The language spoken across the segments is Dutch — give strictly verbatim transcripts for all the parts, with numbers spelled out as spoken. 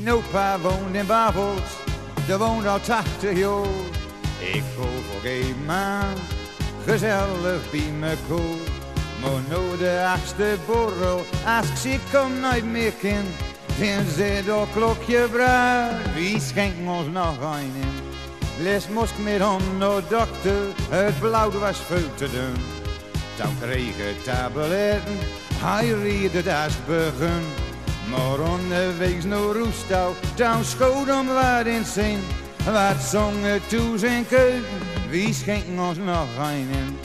Mijn opa woont in Bavels, daar woont al tachtig jaar. Ik go voor een maand, gezellig bij me koel. Maar nou de achtste borrel, als ik zie kom nooit meer kind. Dan zit dat klokje bruid, wie schenkt ons nog een in? Les moest met om naar dokter, het blauw was veel te dun. Dan kreeg ik tabletten, hij ried het als het begon. Maar onderwegs naar Roestouw, dan schoot hem wat in zin. Wat zongen toe zijn keuken, wie schenkt ons nog een in?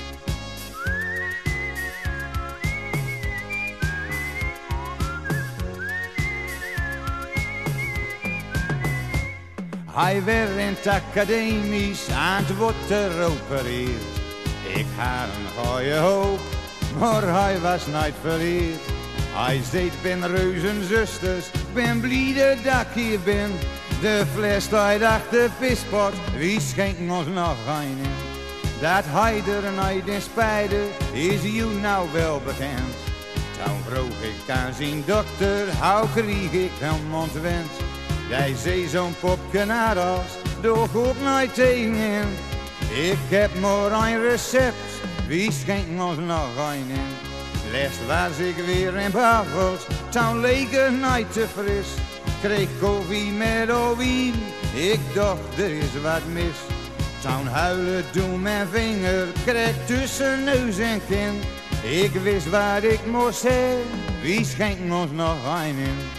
Hij werd in het academisch aan het water geopereerd. Ik had een goeie hoop, maar hij was nooit verleerd. Hij zei, ben reuzenzusters, ben blij dat ik hier ben. De fles staat achter de pispot, wie schenkt ons nog een in? Dat hij er nooit in spijde, is jou nou wel bekend. Toen vroeg ik aan zijn dokter, hoe kreeg ik hem ontwend? Jij zei zo'n popkenadels, doe ook nooit tegenin. Ik heb maar een recept, wie schenkt ons nog een in? Les was ik weer in Bavels, toen leek het nooit te fris. Kreeg koffie met ovien, ik dacht er is wat mis. Toen huilen toen mijn vinger, kreeg tussen neus en kin. Ik wist wat ik moest zeggen, wie schenkt ons nog een in?